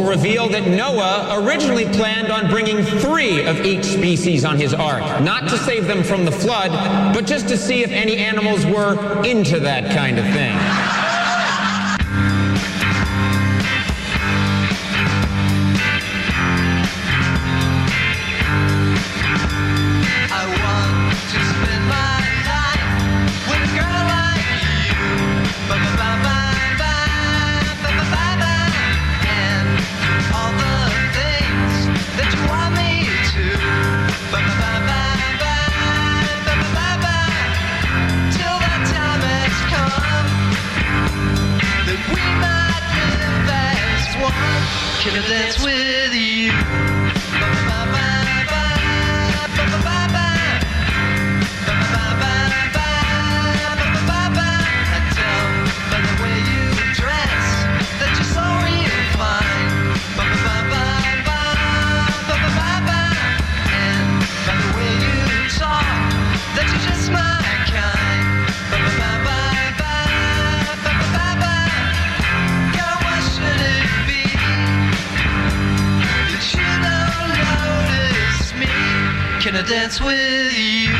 reveal that Noah originally planned on bringing 3 of each species on his ark, not to save them from the flood, but just to see if any animals were into that kind of thing. Can I dance with you? I tell by the way you dress that you're so real fine. And by the way you talk that you're just my kind. Girl, what should it be? You don't notice me. Can I dance with you?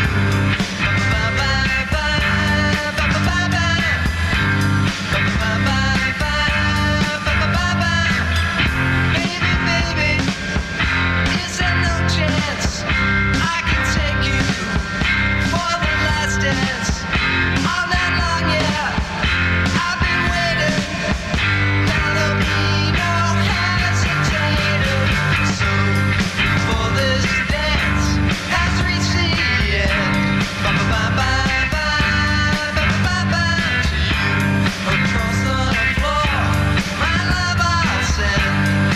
Baby, baby, is there no chance I can take you for the last dance? All night long, yeah, I've been waiting. Now there'll be no hesitating. So before this dance has reached the end, to you across the floor, my love I'll send.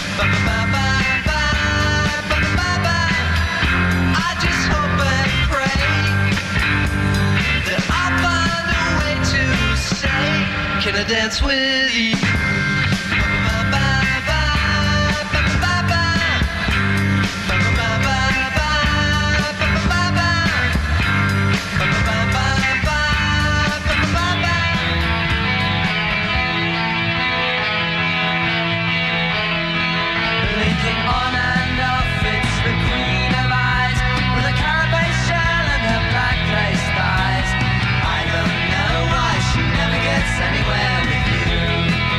I just hope and pray that I'll find a way to say, can I dance with you? Blinking on and off, it's the queen of eyes with a carapace shell and her black lace thighs. I don't know why she never gets anywhere with you.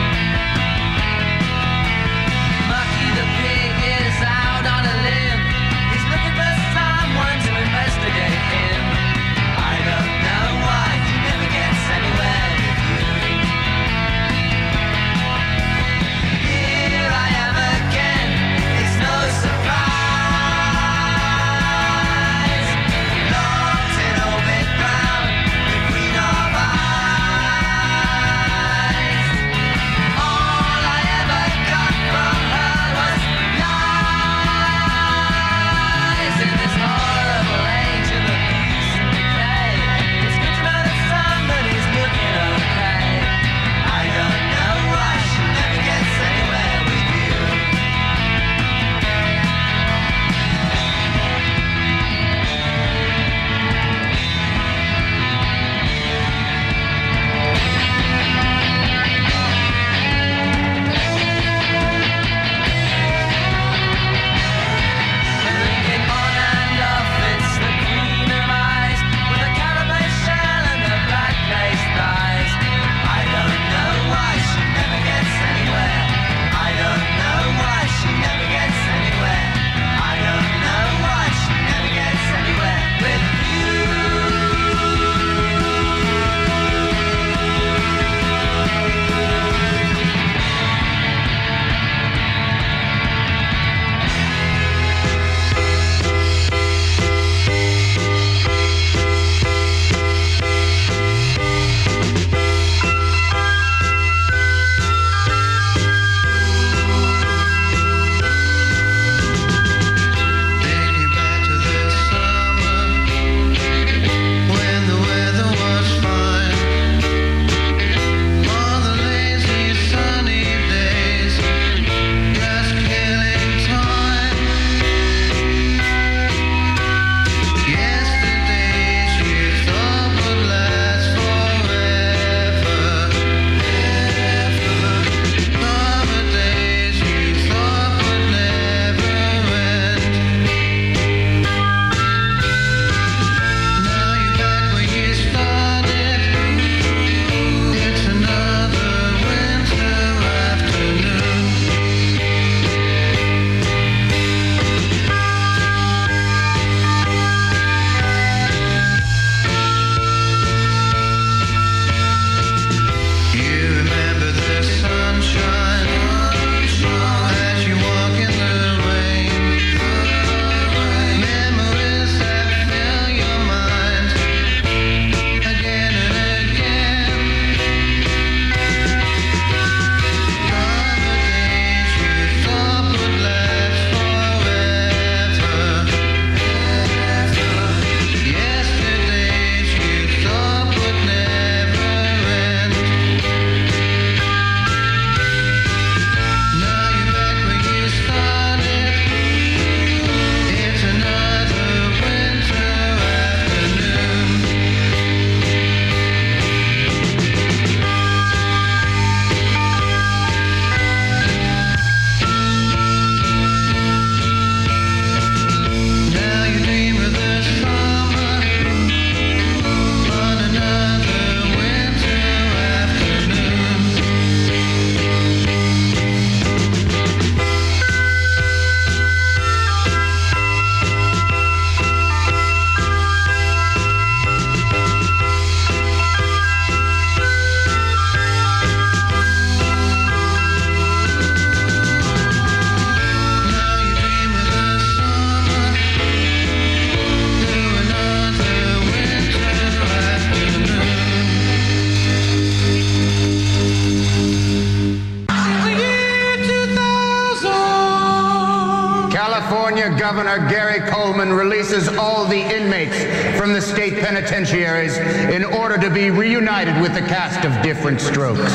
California Governor Gary Coleman releases all the inmates from the state penitentiaries in order to be reunited with the cast of Different Strokes.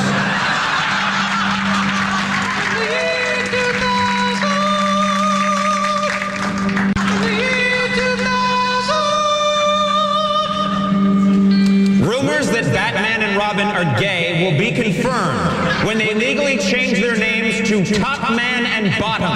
Rumors that Batman and Robin are gay will be confirmed when they legally change their names to Top Man and Bottom.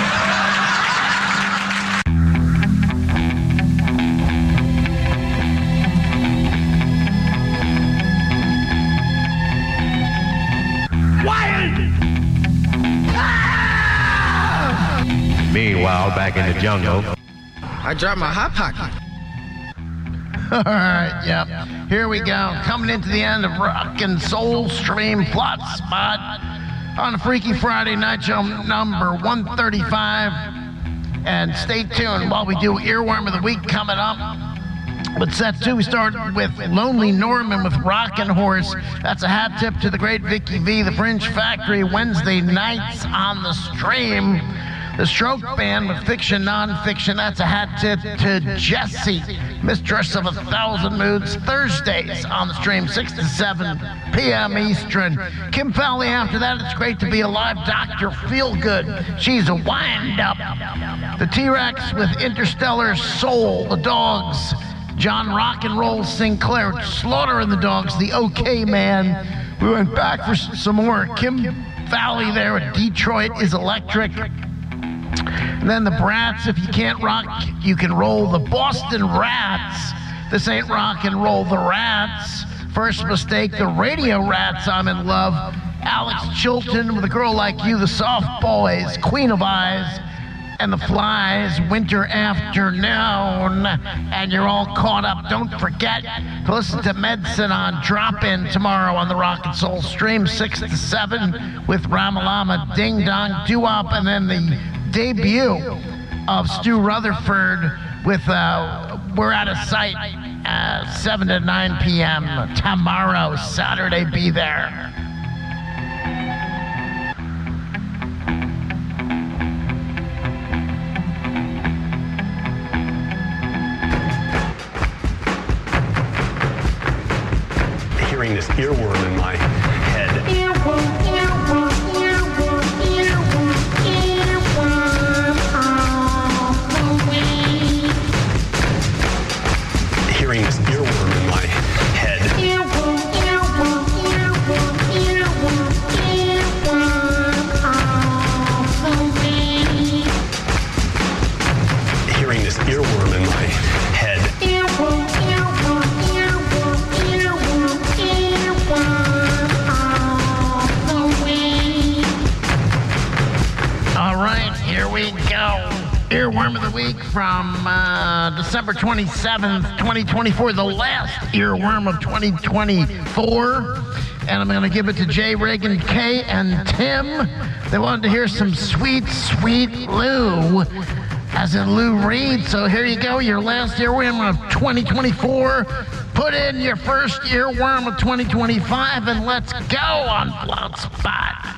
Meanwhile, back in the jungle. I dropped my hot pocket. All right, yep. Here we go. Coming into the end of Rock and Soul Stream Plot Spot on a Freaky Friday night show number 135. And stay tuned while we do Earworm of the Week coming up. But set two, we start with Lonely Norman with Rockin' Horse. That's a hat tip to the great Vicky V, the Fringe Factory, Wednesday nights on the stream. The Stroke Band with Fiction Nonfiction, that's a hat tip to Jessie, Mistress of 1,000 Moods, Thursdays on the stream, 6 to 7 p.m. Eastern. Kim Fowley after that, It's Great to Be Alive, Dr. Feelgood, she's a wind-up. The T-Rex with Interstellar Soul, The Dogs, John Rock and Roll Sinclair, Slaughter and the Dogs, The OK Man. We went back for some more. Kim Fowley there with Detroit is Electric. And then the Brats, If You Can't Rock, You Can Roll. The Boston Rats, This Ain't Rock and Roll. The Rats, First Mistake. The Radio Rats, I'm in Love. Alex Chilton with A Girl Like You. The Soft Boys, Queen of Eyes. And the Flies, Winter Afternoon. And you're all caught up. Don't forget to listen to Medicine on Drop-In tomorrow on the Rock and Soul stream, 6 to 7 with Ramalama, Ding Dong, Doo-Wop, and then the debut of Stu Rutherford with We're Out of Sight, 7 to 9 p.m. tomorrow, Saturday. Be there. Hearing this earworm in my head. Hearing this earworm in my head. Hearing this earworm in my head. All right, here we go. Earworm of the Week from December 27th, 2024, the last earworm of 2024. And I'm going to give it to Jay, Reagan, Kay, and Tim. They wanted to hear some Sweet, Sweet Lou, as in Lou Reed. So here you go, your last earworm of 2024. Put in your first earworm of 2025, and let's go on Plot Spot.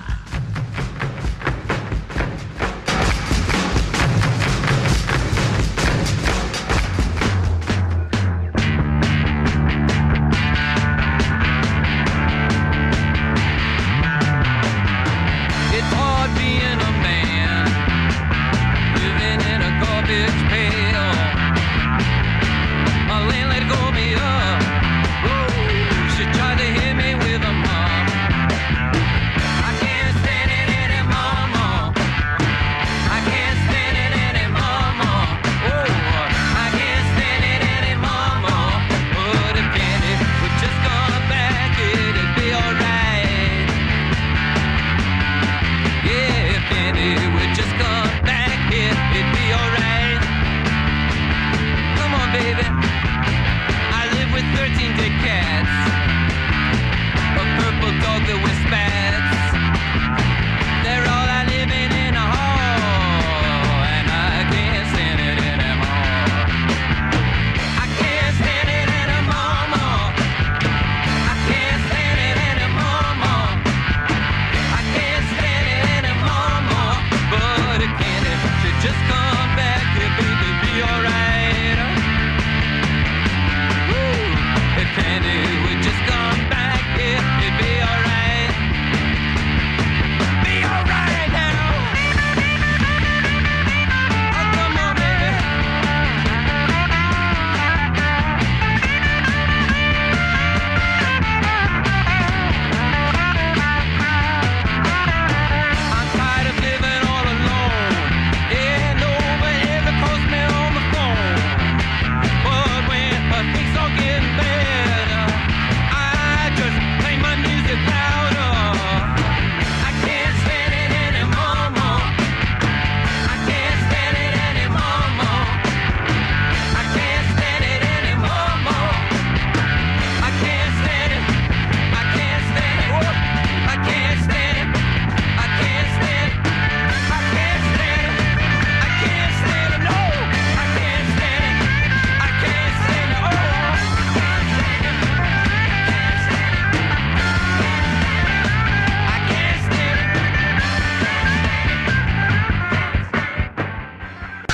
I can't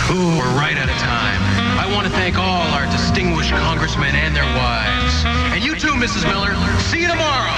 Ooh, we're right out of time. I want to thank all our distinguished congressmen and their wives. And you too, Mrs. Miller. See you tomorrow.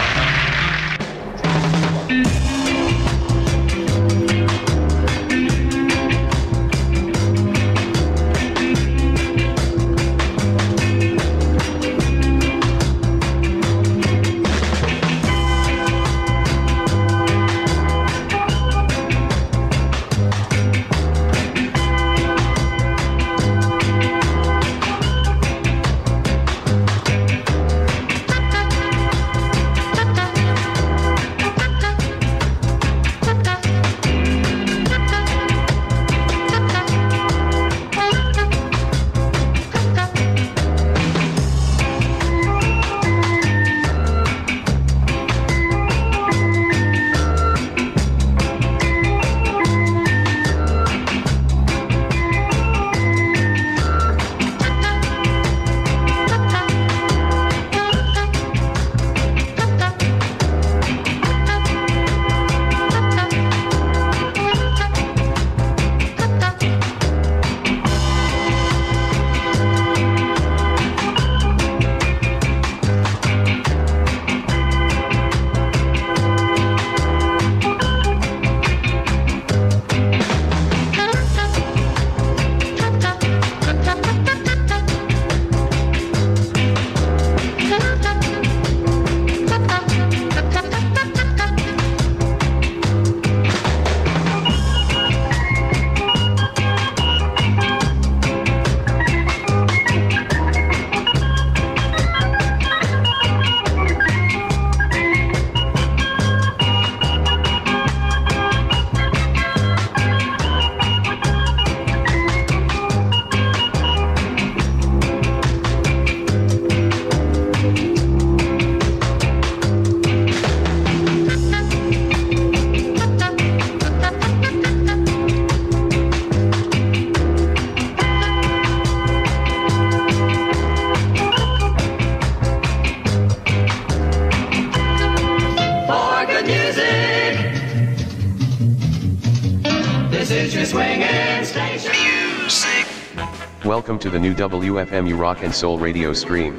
Welcome to the new WFMU Rock and Soul radio stream.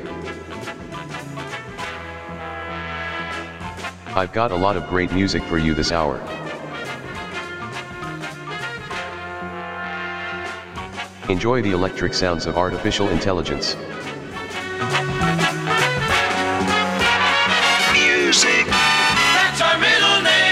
I've got a lot of great music for you this hour. Enjoy the electric sounds of artificial intelligence. Music. That's our middle name.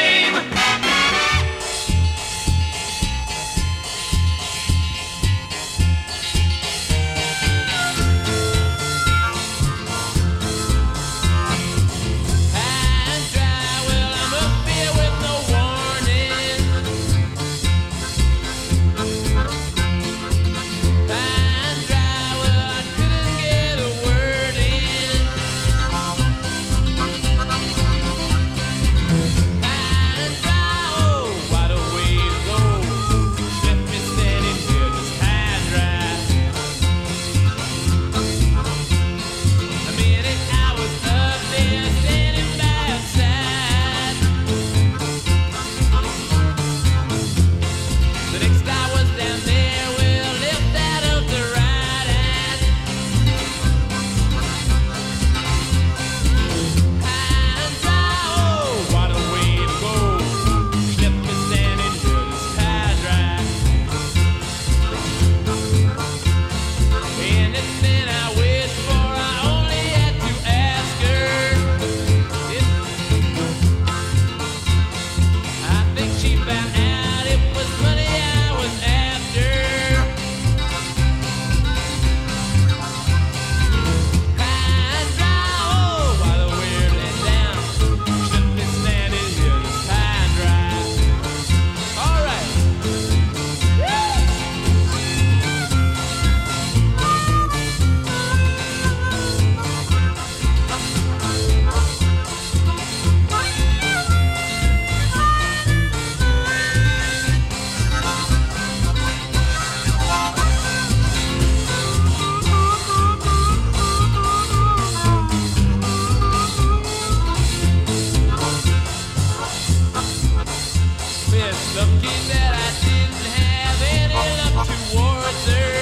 Lucky that I didn't have any luck. towards her.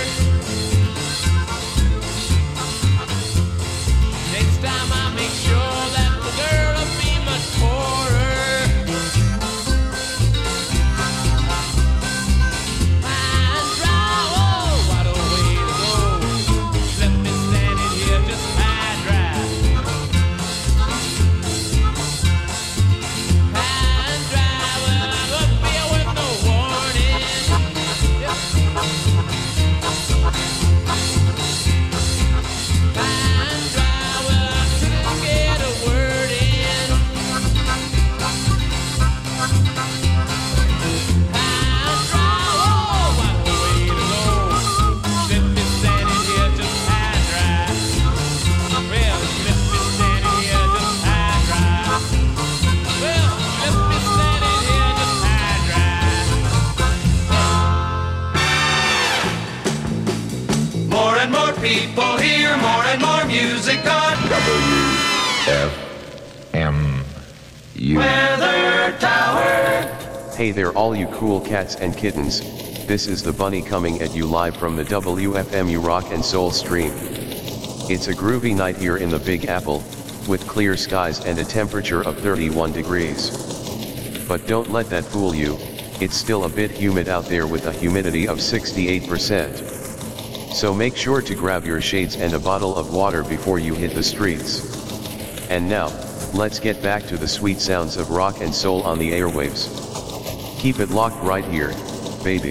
Next time I make sure that the girl will be much poorer. And dry, oh, what a way to go. Left me standing here just high dry. And dry, well, I look here with no warning. Yep. And dry, well, I couldn't get a word in. And dry, oh, what a way to go. Left me standing here just high dry. Well, left me standing here just high dry. Well, left me standing here just high dry. More and more people hear more and more music on Weather Tower. Hey there all you cool cats and kittens, this is the Bunny coming at you live from the WFMU Rock and Soul stream. It's a groovy night here in the Big Apple, with clear skies and a temperature of 31 degrees. But don't let that fool you, it's still a bit humid out there with a humidity of 68%. So make sure to grab your shades and a bottle of water before you hit the streets. And now, let's get back to the sweet sounds of rock and soul on the airwaves. Keep it locked right here, baby.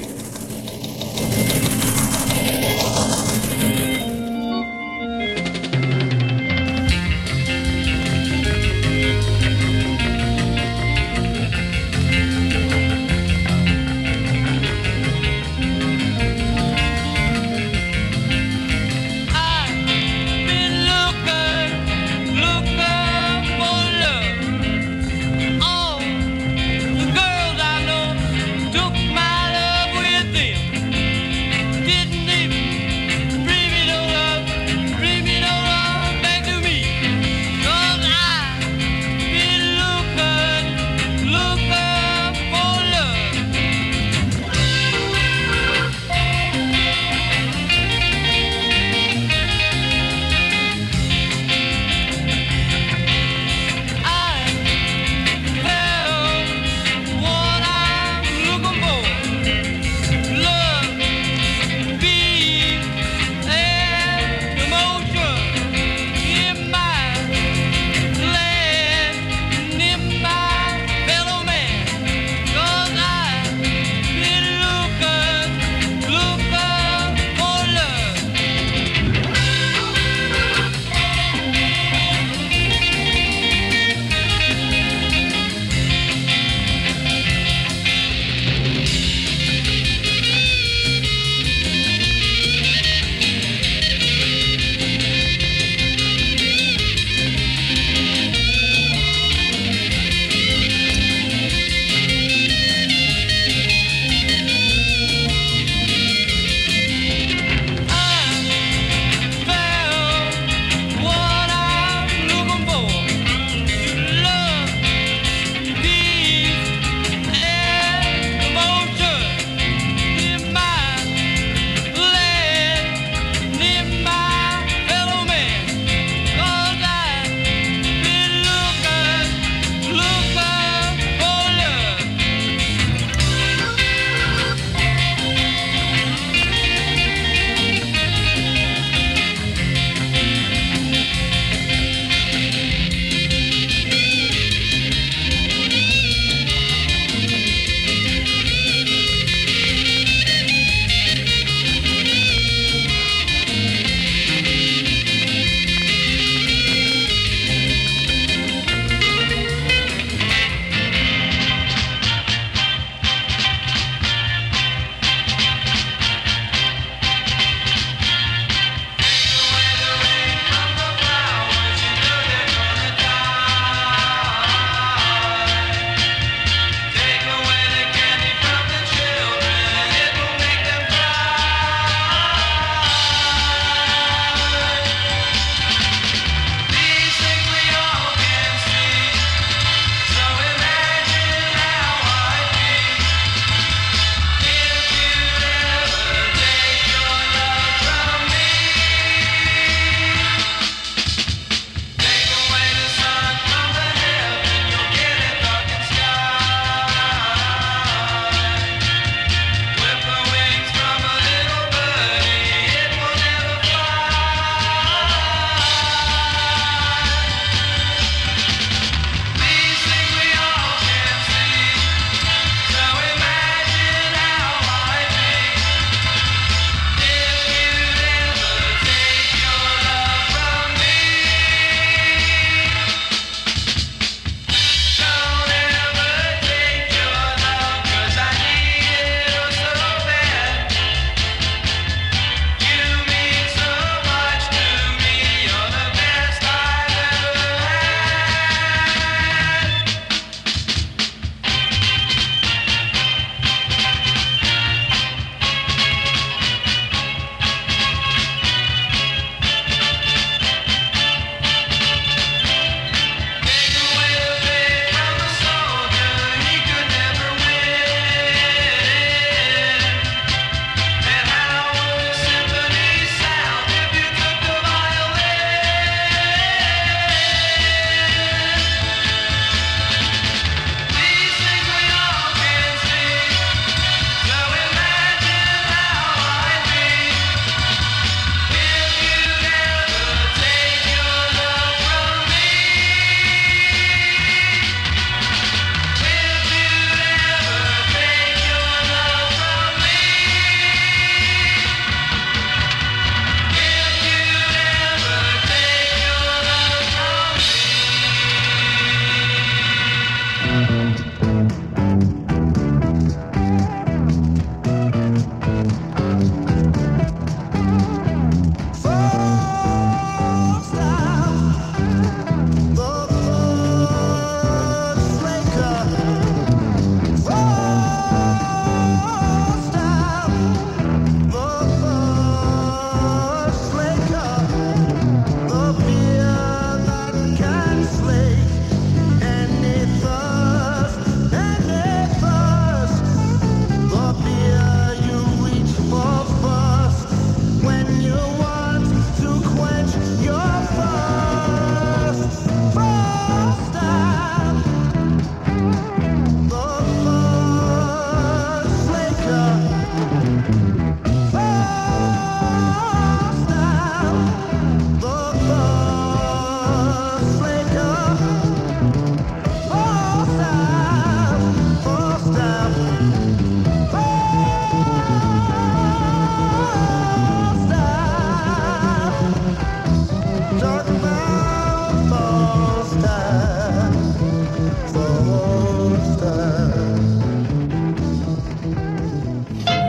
I've been looking for love. All the girls I know took my love with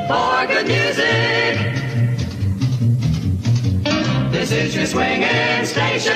for good music. This is your swinging station.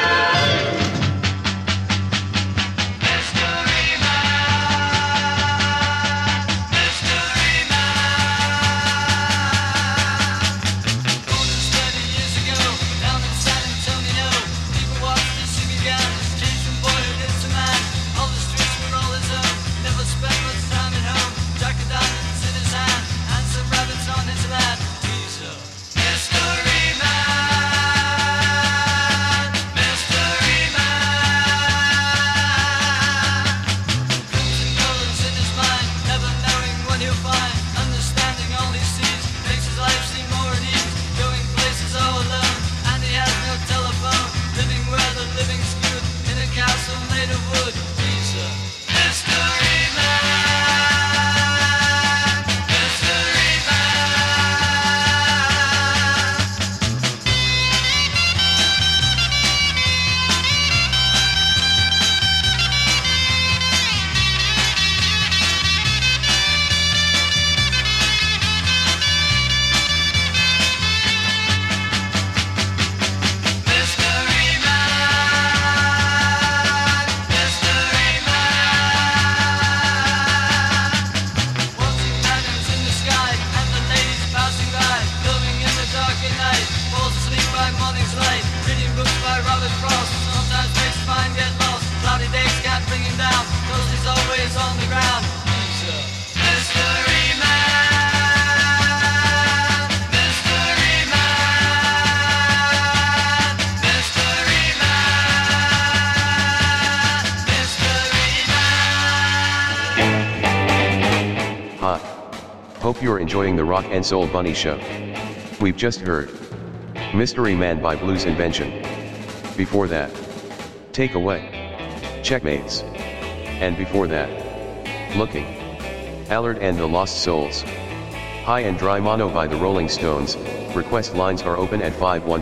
Hope you're enjoying the Rock and Soul Bunny Show. We've just heard Mystery Man by Blues Invention. Before that, Take Away, Checkmates. And before that, Looking, Allard and the Lost Souls. High and Dry Mono by the Rolling Stones. Request lines are open at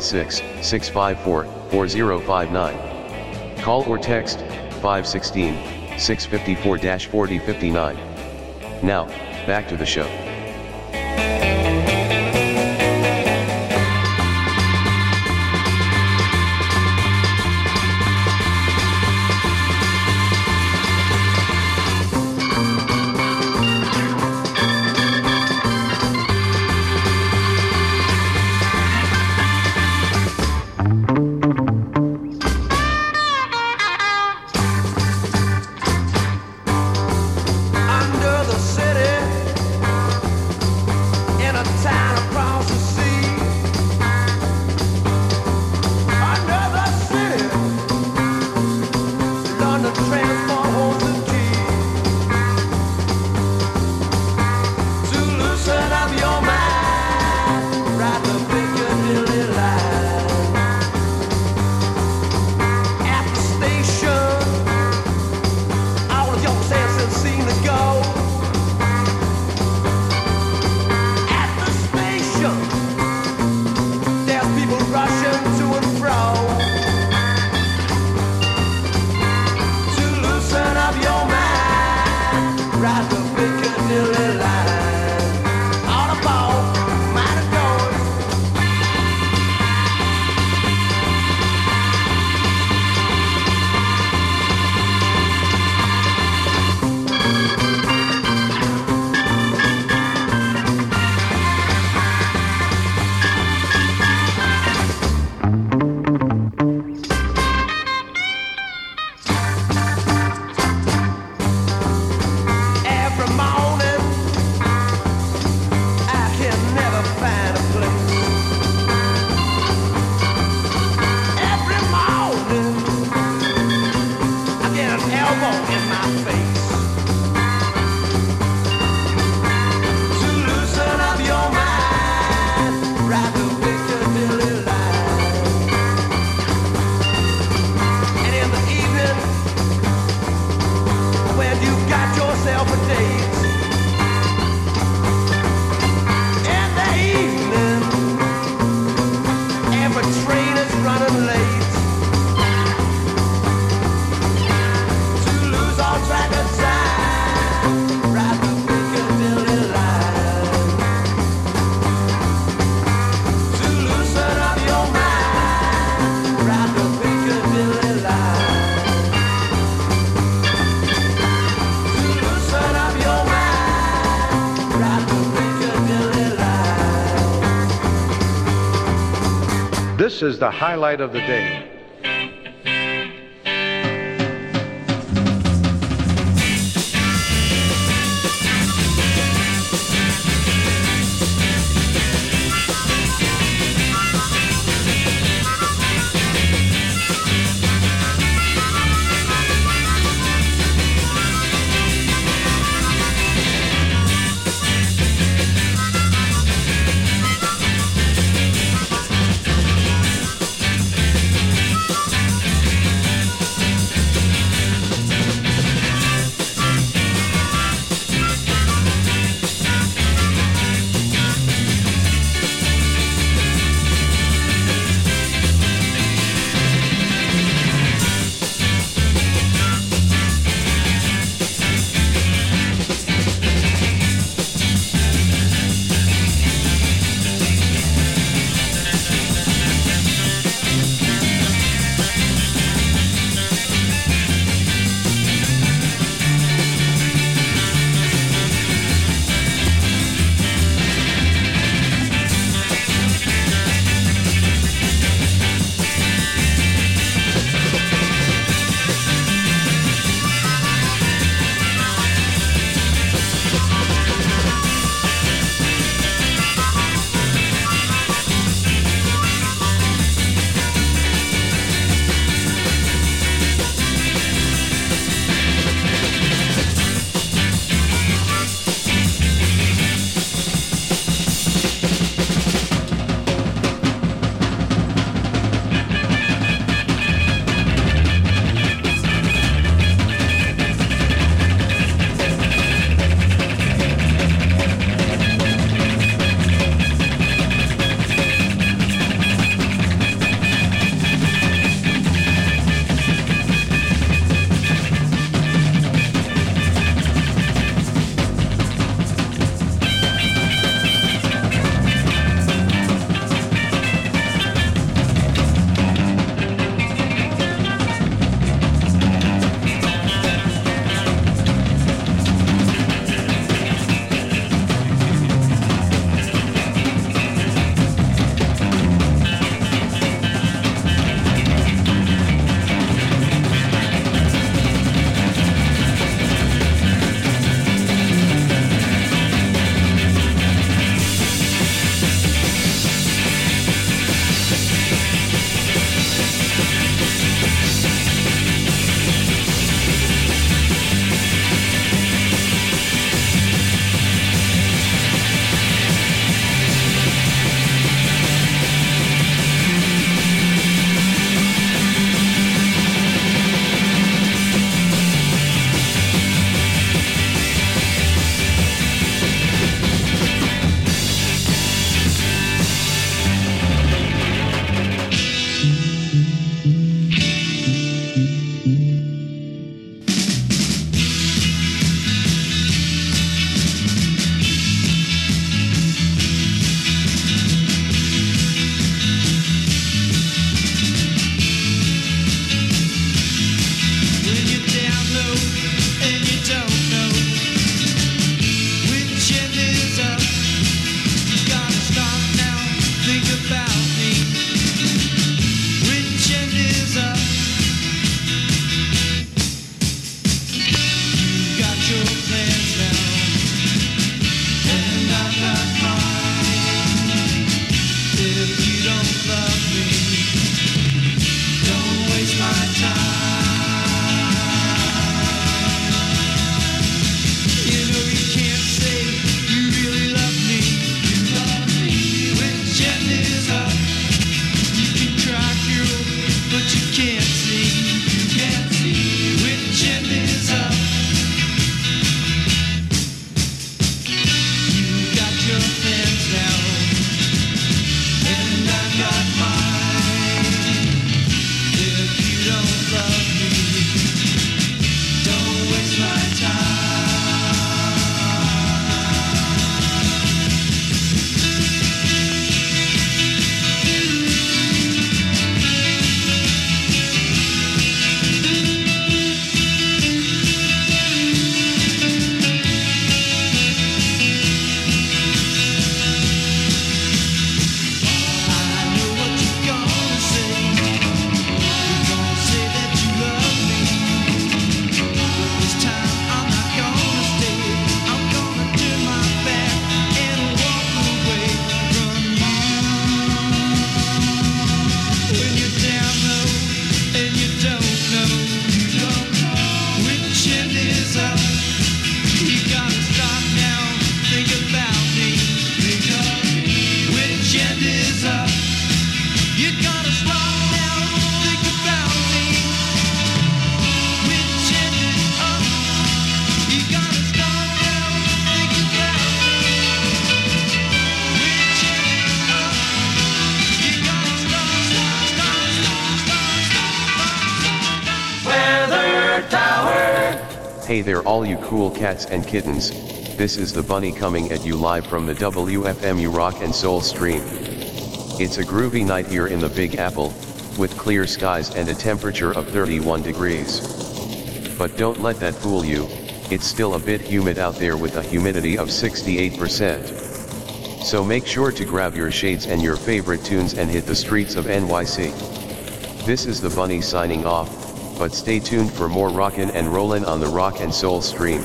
516-654-4059. Call or text 516-654-4059. Now, back to the show. Under the city This is the highlight of the day. Hey there all you cool cats and kittens, this is the Bunny coming at you live from the WFMU Rock and Soul stream. It's a groovy night here in the Big Apple, with clear skies and a temperature of 31 degrees. But don't let that fool you, it's still a bit humid out there with a humidity of 68%. So make sure to grab your shades and your favorite tunes and hit the streets of NYC. This is the Bunny signing off, but stay tuned for more rockin' and rollin' on the Rock and Soul stream.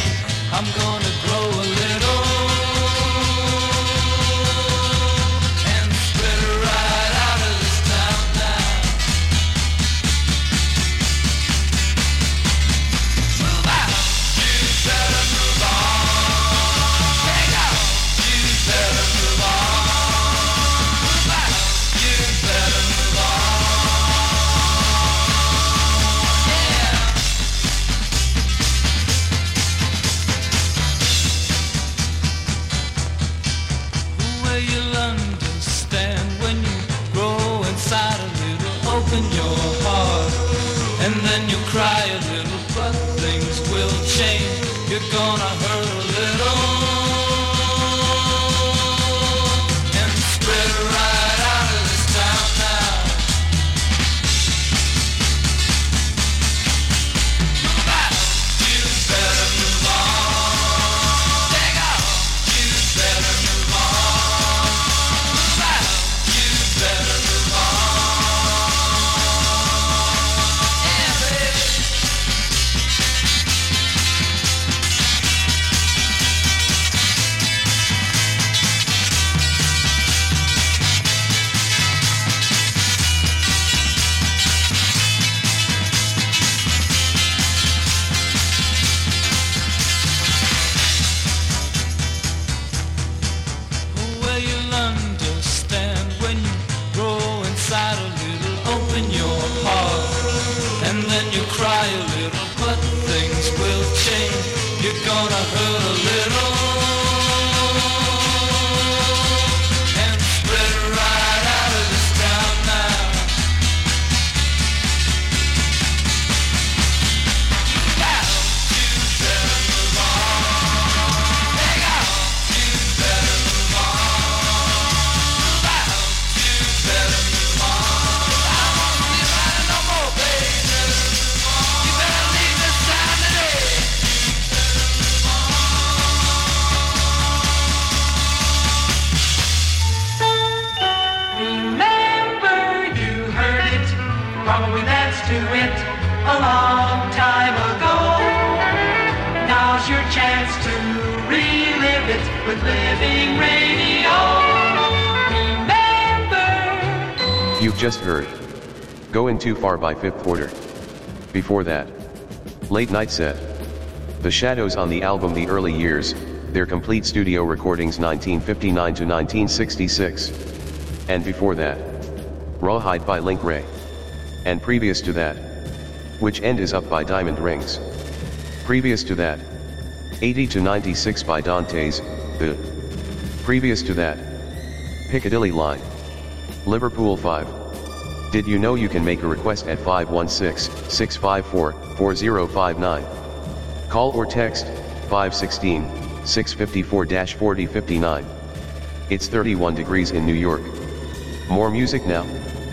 I'm gonna grow a little. we danced to it a long time ago. Now's your chance to relive it with Living Radio. Remember. You've just heard Going Too Far by Fifth Order. Before that, Late Night Set. The Shadows on the album The Early Years, their complete studio recordings 1959 to 1966. And before that, Rawhide by Link Ray. And previous to that, Which End Is Up by Diamond Rings. Previous to that, 80 to 96 by Dante's, The. Previous to that, Piccadilly Line. Liverpool 5. Did you know you can make a request at 516-654-4059? Call or text 516-654-4059. It's 31 degrees in New York. More music now.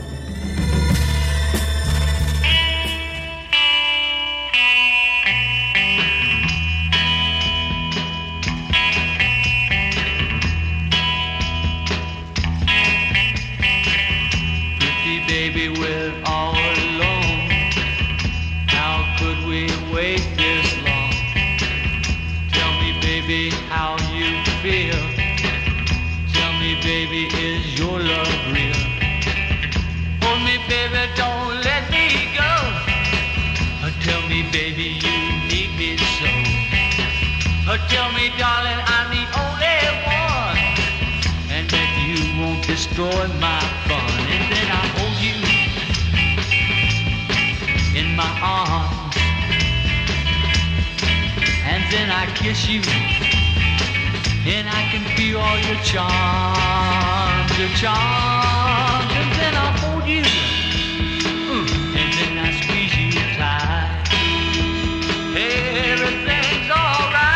Tell me, darling, I'm the only one, and that you won't destroy my fun. And then I hold you in my arms, and then I kiss you, and I can feel all your charms, and then I hold you, and then I squeeze you tight. Everything's alright.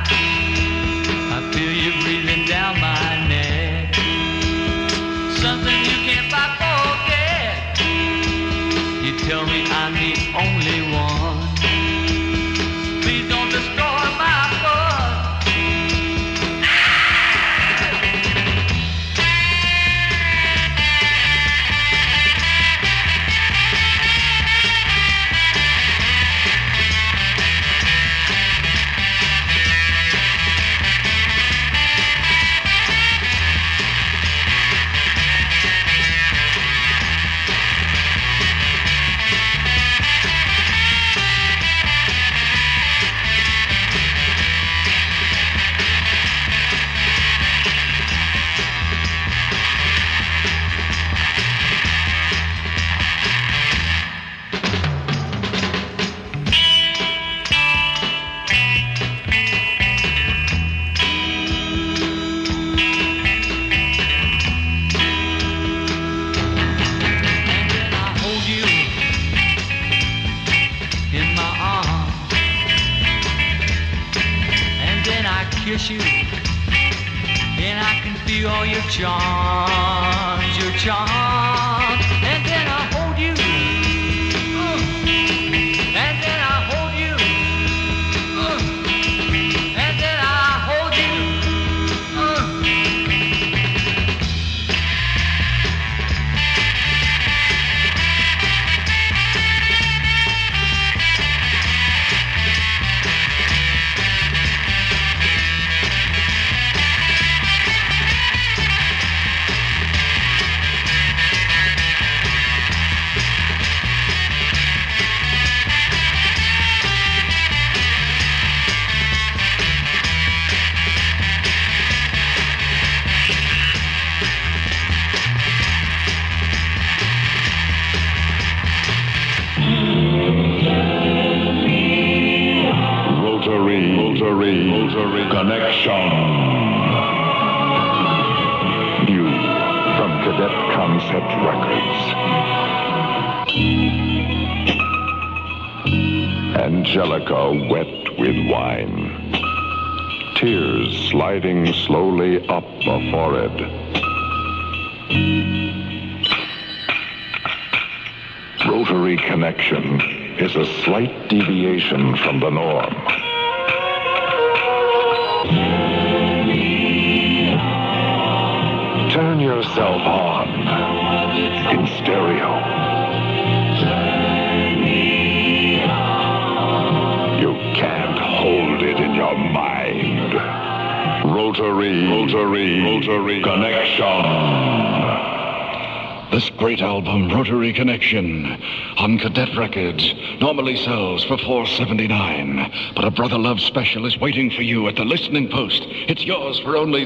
Breathing down my neck, something you can't quite forget. You tell me I'm the only one. Please don't destroy my fun. You, and I can feel all your charms, and then I hold you, and then I hold you, and then I hold you. Rotary Connection. New from Cadet Concept Records. Angelica wet with wine. Tears sliding slowly up a forehead. Rotary Connection is a slight deviation from the norm. Turn yourself on in stereo. Rotary Connection. This great album, Rotary Connection, on Cadet Records, normally sells for $4.79. But a Brother Love special is waiting for you at the Listening Post. It's yours for only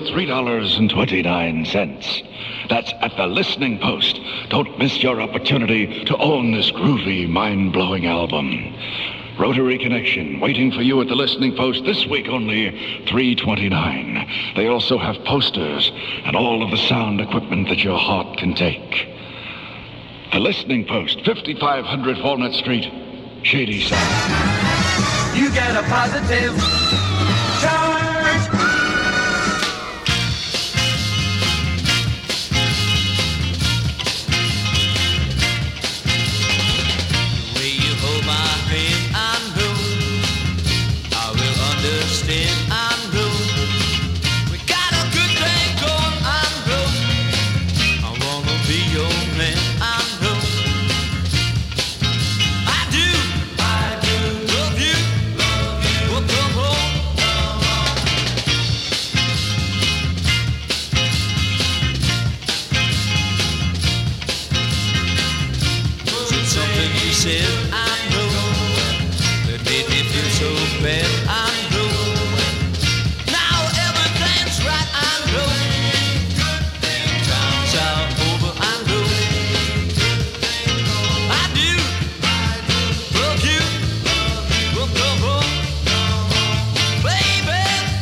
$3.29. That's at the Listening Post. Don't miss your opportunity to own this groovy, mind-blowing album. Rotary Connection, waiting for you at the Listening Post this week only, $3.29. They also have posters and all of the sound equipment that your heart can take. The Listening Post, 5500 Walnut Street, Shady Side. You get a positive charge. The way you hold my hand, I know I will understand, I know we got a good thing going, I know I wanna be your man, I know I do love you, well, come home. Was it something you said, I know, that made me feel so bad, I know. Now everything's right, I know. Time's out over, I know. I do love you, well, come home, baby.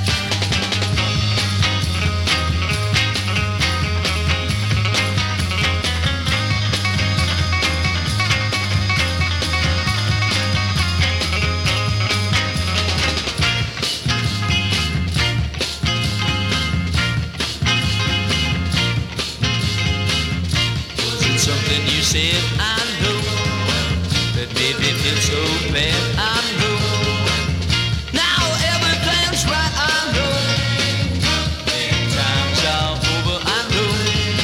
Was it something you said, I know, that made me feel so bad, I know. Now everything's right, I know. And time's all over, I know.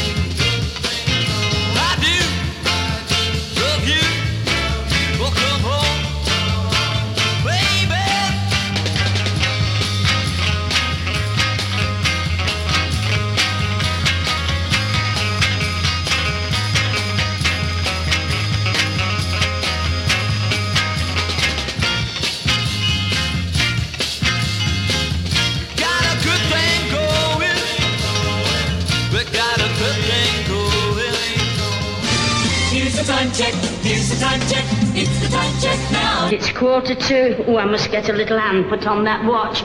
I do love you, well, come home, baby. Got a good thing going. We got a good thing going. Here's the time check, here's the time check, it's the time check now. It's 1:45. Oh, I must get a little hand put on that watch.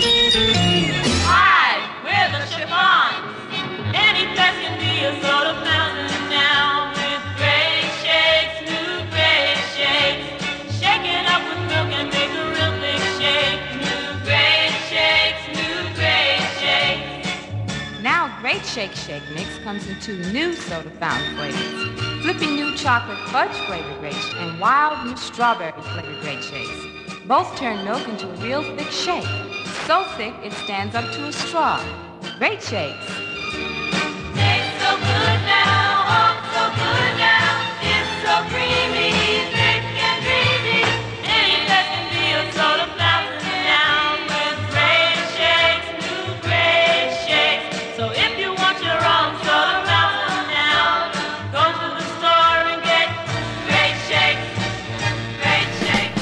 Hi, we're the Chiffons. Any place can be a sort of mountain now. With great shakes, new great shakes. Shake it up with milk and make a real big shake. New great shakes, new great shakes. Now Great Shake Shake Mix comes in 2 new soda fountain flavors. Flipping new chocolate fudge flavored Great Shake and wild new strawberry flavored Great Shakes. Both turn milk into a real thick shake. So thick it stands up to a straw. Great Shakes. Tastes so good now, oh so good now. It's so creamy, thick and dreamy. Any place can be a soda fountain now. With great shakes, new great shakes. So if you want your own soda fountain now, go to the store and get great shakes, great shakes.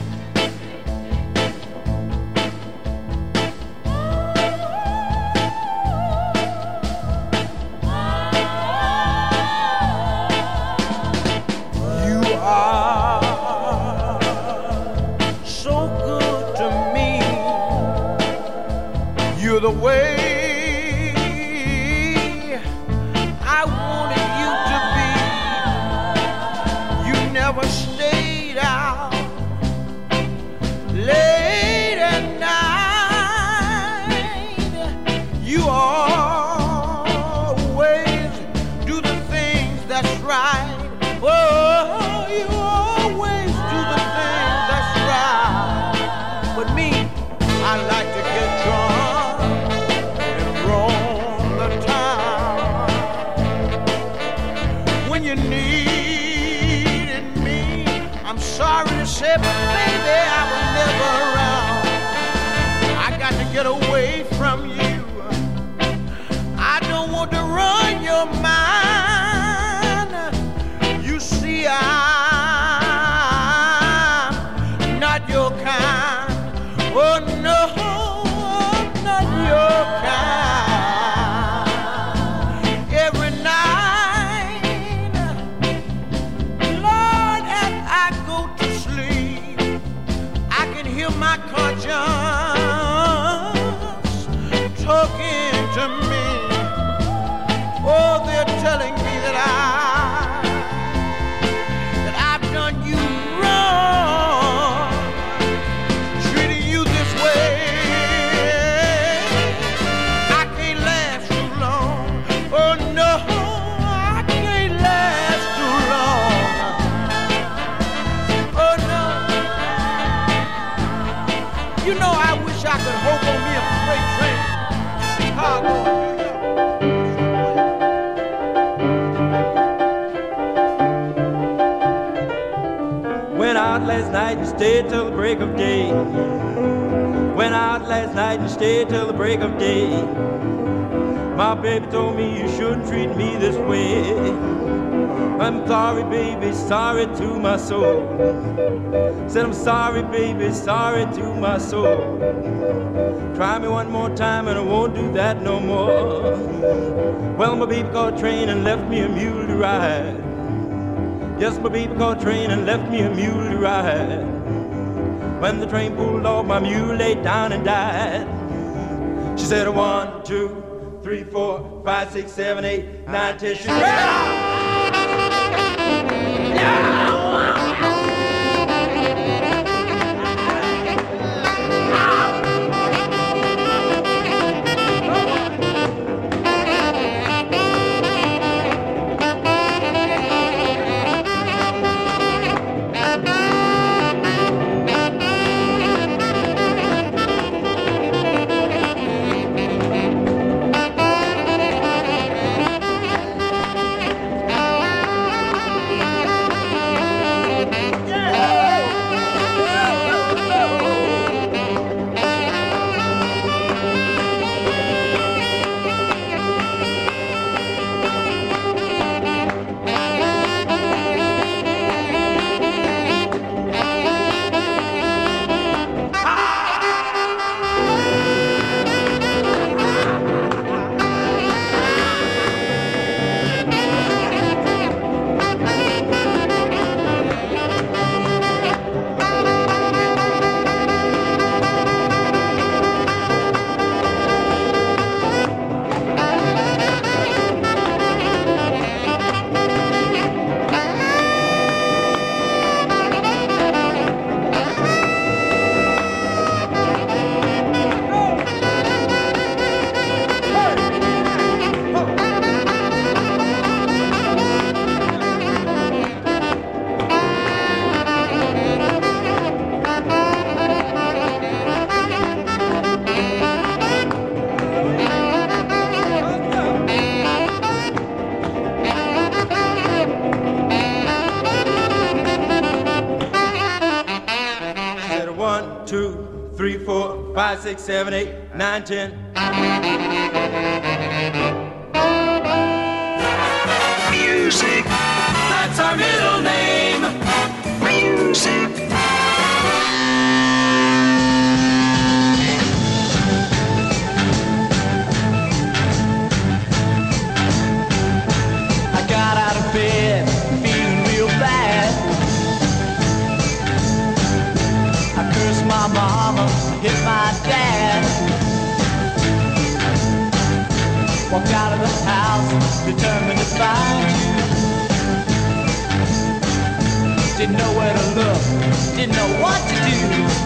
You are so good to me. You're the way I wanted you to be. You never stayed out late at night. You always do the things that's right. Oh, you always do the things that's right. But me, I like to get drunk and roam the town. When you needed me, I'm sorry to say, but baby, I was never around. I got to get away from you. want to run your mind. You see, I'm not your kind. Oh no, I'm not your kind. Every night, Lord, as I go to sleep, I can hear my conscience talking to me. Oh, they're telling me that I've done you wrong, treating you this way. I can't last too long. Oh no, I can't last too long. Oh no. You know, I wish I could hope on me a freight train. Chicago, New York. Went out last night and stayed till the break of day. Went out last night and stayed till the break of day. My baby told me you shouldn't treat me this way. I'm sorry, baby, sorry to my soul. Said I'm sorry, baby, sorry to my soul. Try me one more time and I won't do that no more. Well, my baby caught a train and left me a mule to ride. Yes, my baby caught a train and left me a mule to ride. When the train pulled off, my mule laid down and died. She said 1, 2, 3, 4, 5, 6, 7, 8, 9, 10. She said 1, 2, 3, 4, 5, 6, 7, 8, 9, 10. Music, that's our middle name. Music. I got out of bed, feeling real bad. I cursed my mama, hit my dad. Walked out of the house, determined to find you. Didn't know where to look, didn't know what to do.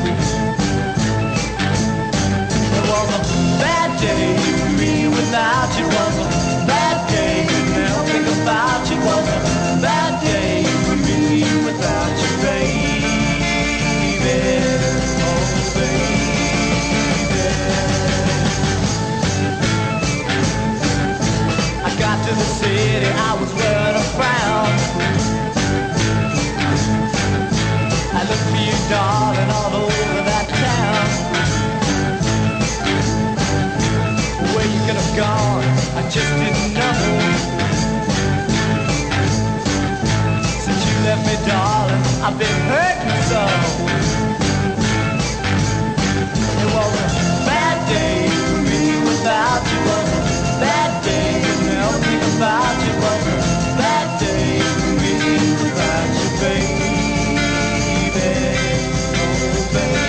It was a bad day, me without you was a bad day. Couldn't help think about you, was a bad day. Me without you, baby. Oh, baby. I got to the city, I was wearing a frown. I looked for you, darling, all over that town. Where you could have gone, I just didn't know. Since you left me, darling, I've been hurting so. It was a bad day for me without you. Was a bad day, and everything about you was a bad day for me without you, baby. Oh, baby.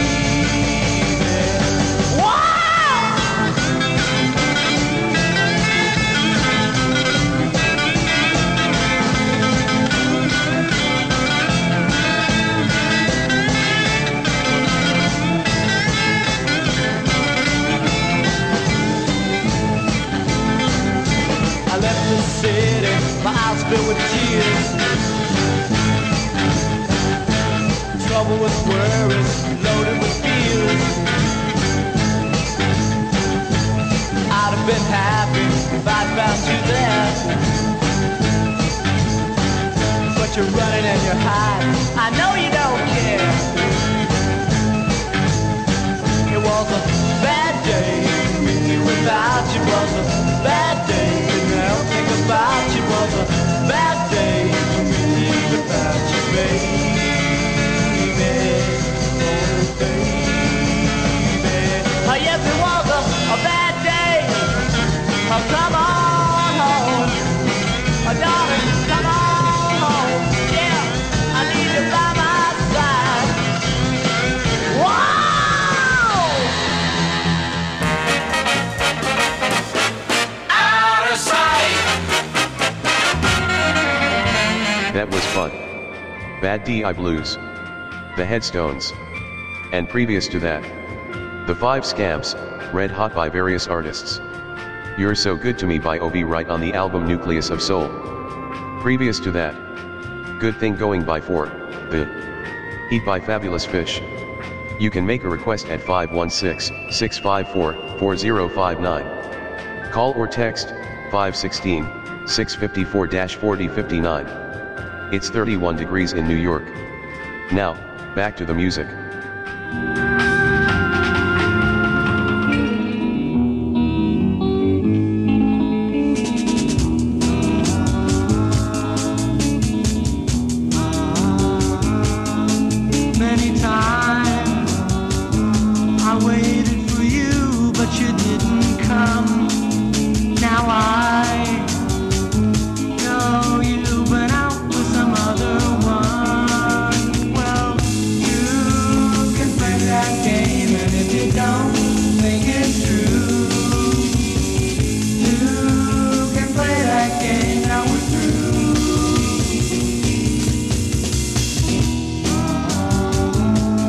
City, my eyes filled with tears. Trouble with worries, loaded with fears. I'd have been happy if I'd found you there. But you're running and you're hiding, I know you don't care. It was a bad day for me without you. Was a bad day. Everything about you was a bad day for me without you, baby. Oh, baby. Oh, yes, it was a bad day. Oh, come on home. Oh, darling, come on home. Yeah, I need you by my side. Whoa! Out of sight. That was fun. Bad DI Blues. The Headstones. And previous to that, The Five Scamps, Red Hot by various artists. You're So Good to Me by O.B. Wright on the album Nucleus of Soul. Previous to that, Good Thing Going by For, The Heat by Fabulous Fish. You can make a request at 516-654-4059. Call or text 516-654-4059. It's 31 degrees in New York. Now, back to the music. Many times I waited for you, but you didn't come. Now I know you've been out with some other one. Well, you can play that game, and if you don't think it's true, you can play that game. Now we're through.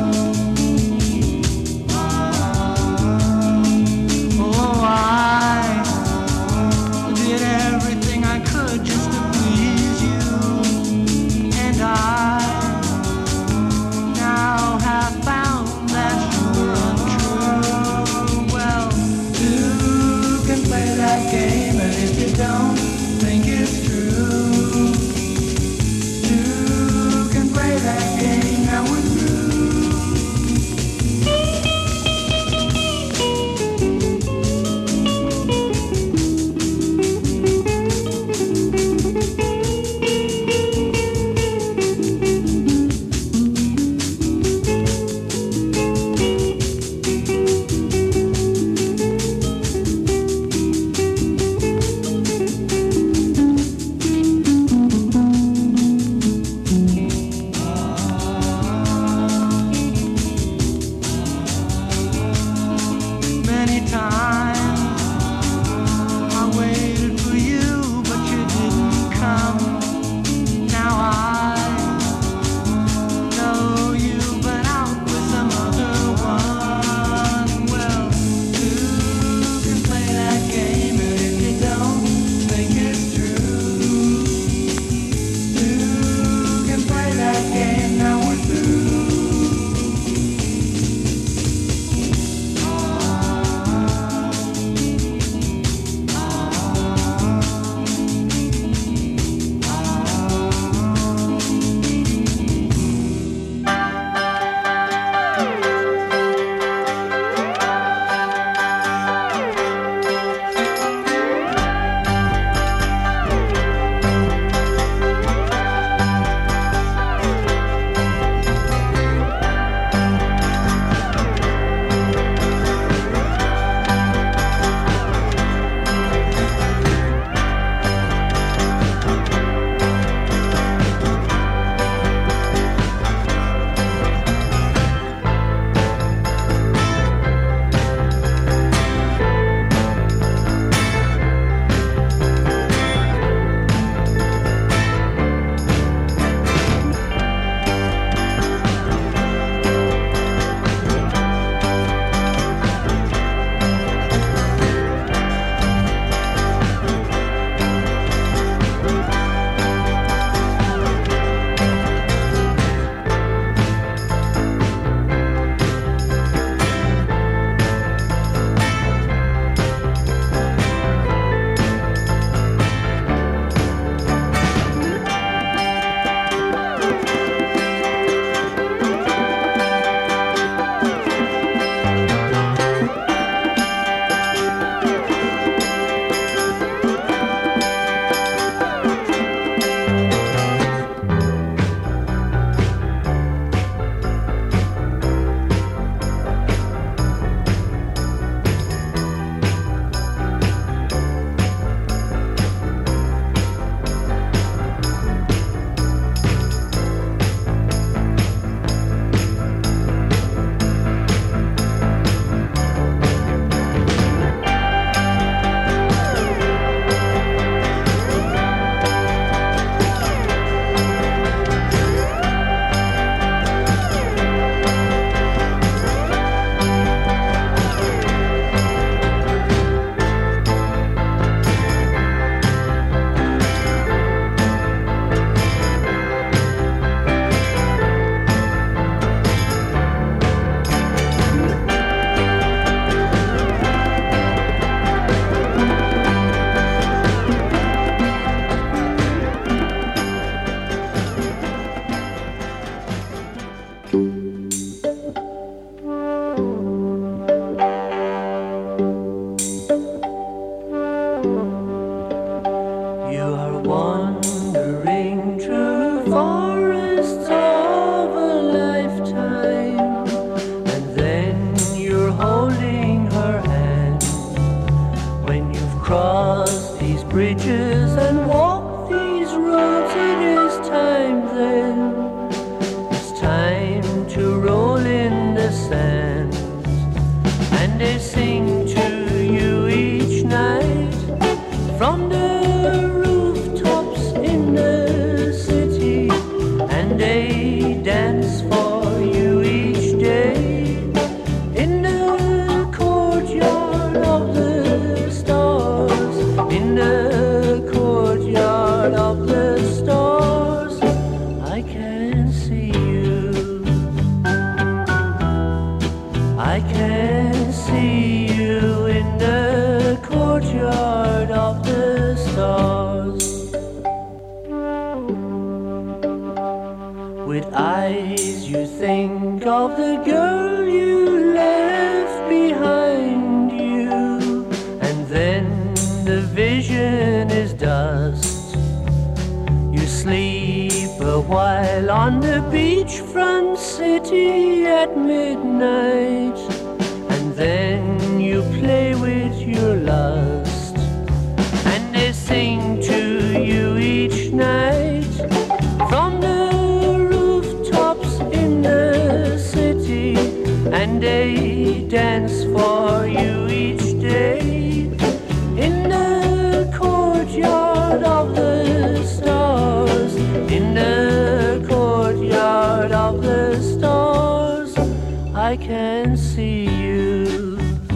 think of the girl you left behind you, and then the vision is dust. You sleep a while on the beachfront city at midnight, and then you play with your lust, and they sing to you each night from the rooftops in the city, and they dance for you each day in the courtyard of the stars, in the courtyard of the stars. I can see you,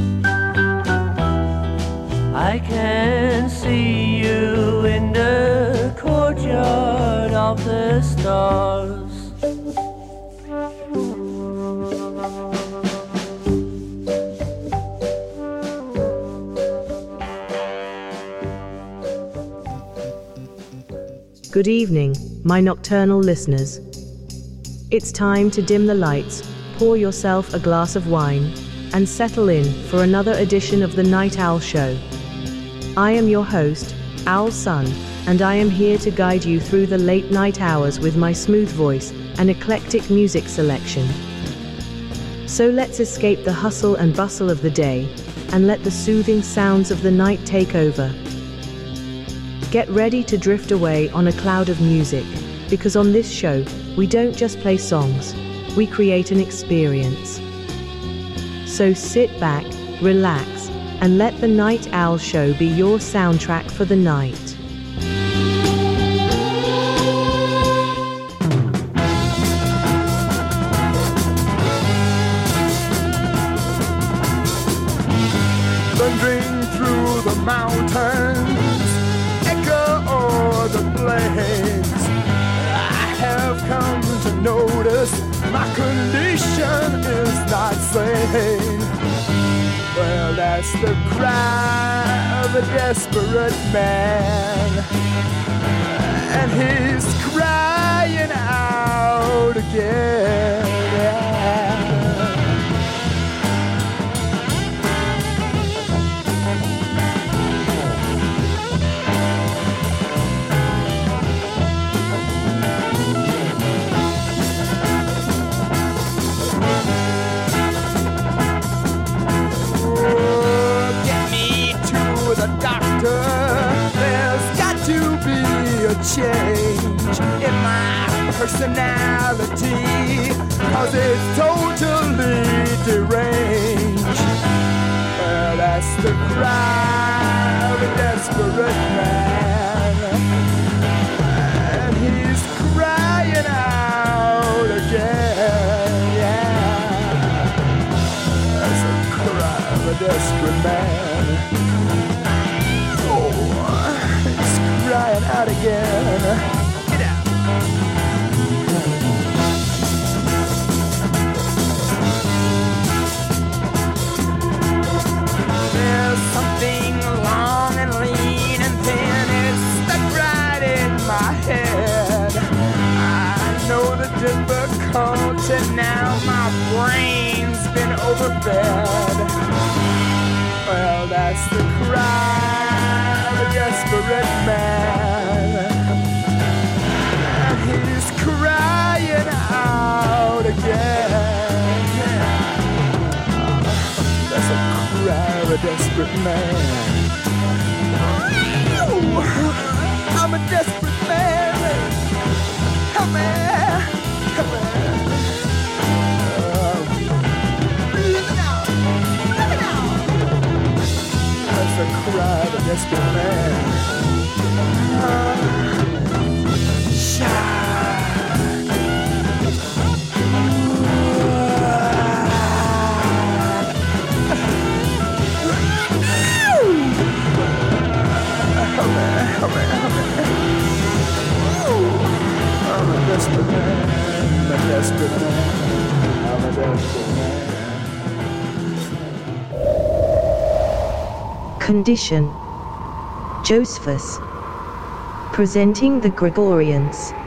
I can see you in the courtyard of the stars. Good evening, my nocturnal listeners. It's time to dim the lights, pour yourself a glass of wine, and settle in for another edition of the Night Owl Show. I am your host, Owl Sun, and I am here to guide you through the late night hours with my smooth voice and eclectic music selection. So let's escape the hustle and bustle of the day, and let the soothing sounds of the night take over. Get ready to drift away on a cloud of music, because on this show, we don't just play songs, we create an experience. So sit back, relax, and let the Night Owl Show be your soundtrack for the night. Thundering through the mountains, echo o'er the plains, I have come to notice my condition is not sane. Well, that's the cry of a desperate man, and he's crying out again. There's got to be a change in my personality, 'cause it's totally deranged. Well, that's the cry of a desperate man, and he's crying out again. Yeah, that's the cry of a desperate man. Crying out again. Get out. There's something long and lean and thin, it's stuck right in my head. I know the difficulty now, my brain's been overfed. Well, that's the cry of a desperate man, and he's crying out again. That's a cry of a desperate man. I'm a desperate man. Help me, help me. That's a cry of a desperate man. I'm a desperate man. I'm a desperate man. I'm a desperate man. Condition. Josephus. Presenting the Gregorians.